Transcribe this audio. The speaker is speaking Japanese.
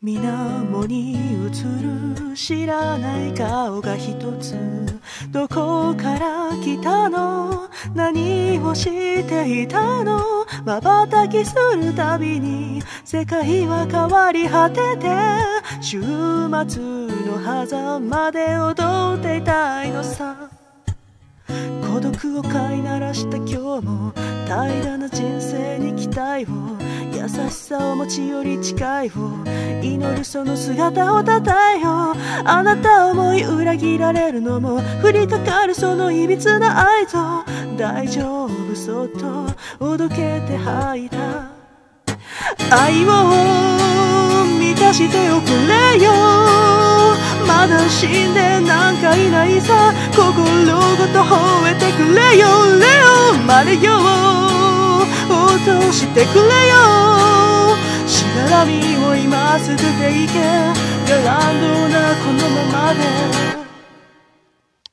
水面に映る知らない顔が一つ。どこから来たの、何をしていたの。瞬きするたびに世界は変わり果てて、週末の狭間で踊っていたいのさ。孤独を飼いならした今日も平らな人生に期待を、優しさを持ちより近いを祈るその姿をたたえよう。あなた思い裏切られるのも降りかかるそのいびつな愛と、大丈夫そっとおどけて吐いた愛を満たしておくれよ。まだ死んでなんかいないさ、心ごと吠えてくれよ。レオマレよ落としてくれよ。しがらみを今すぐていけ、ガランドなこのままで